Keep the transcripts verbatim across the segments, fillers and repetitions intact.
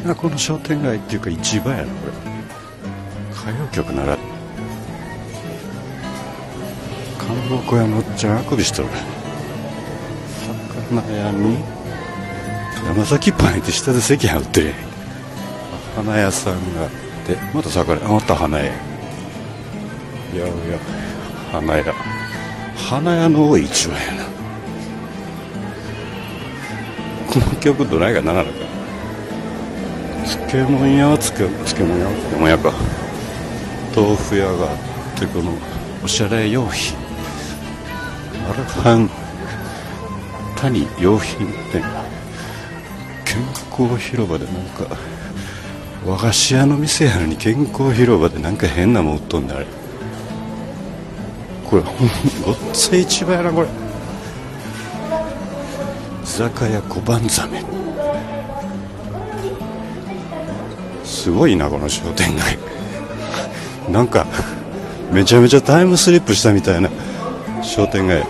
なこの商店街っていうか市場やなこれ。歌謡曲なら看護小屋のおっちゃんあくびしとる。魚屋に山崎パンって下で赤飯売ってるやん。花屋さんがあってまた魚屋、また花屋。いやいや花屋花屋の多い市場やな。この曲どないかならなか。漬物屋は漬漬物屋は漬物屋か。豆腐屋があってこのおしゃれ用品アルハン谷用品店健康広場でなんか和菓子屋の店やのに健康広場でなんか変なもん売っとんだあれ。これほんごっつい市場やなこれ。居酒屋小判ザメすごいなこの商店街。なんかめちゃめちゃタイムスリップしたみたいな商店街。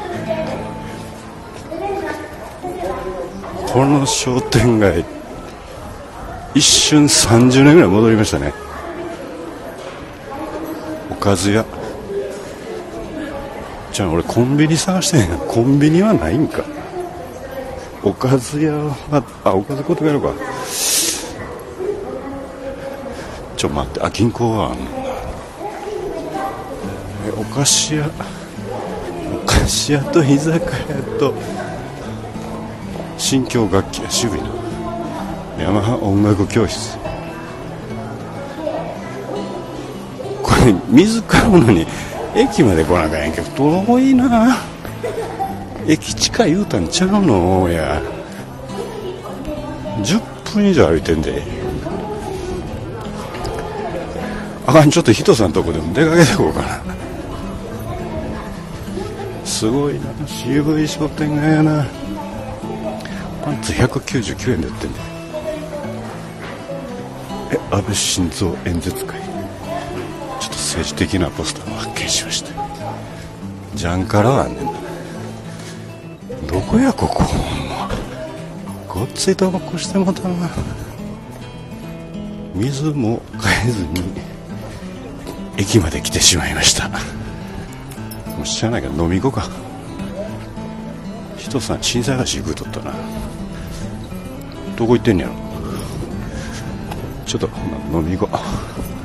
この商店街一瞬さんじゅうねんぐらい戻りましたね。おかず屋じゃあ俺コンビニ探してんやん。コンビニはないんか。おかず屋はあおかず買うて帰ろうか。ちょ待ってあ銀行はあんのな。えお菓子屋お菓子屋と居酒屋と新京楽器や渋いな。ヤマハ音楽教室。これ水買うのに駅まで来なあかんやんけど遠いな。駅近い言うたんちゃうのや。じゅっぷん以上歩いてんで。あかんちょっと人さんとこでも出かけてこうかな。すごいな渋い商店街やな。パンツひゃくきゅうじゅうきゅうえんで売ってんで。え安倍晋三演説会ちょっと政治的なポスターを発見しました。ジャンカラはあんねんな。どこやここほんまごっついとこしてもたな。水も買えずに駅まで来てしまいました。もう知らないから飲み行こうか。人さん新鮮橋行くとったな。どこ行ってんねやろ。ちょっと飲み行こう。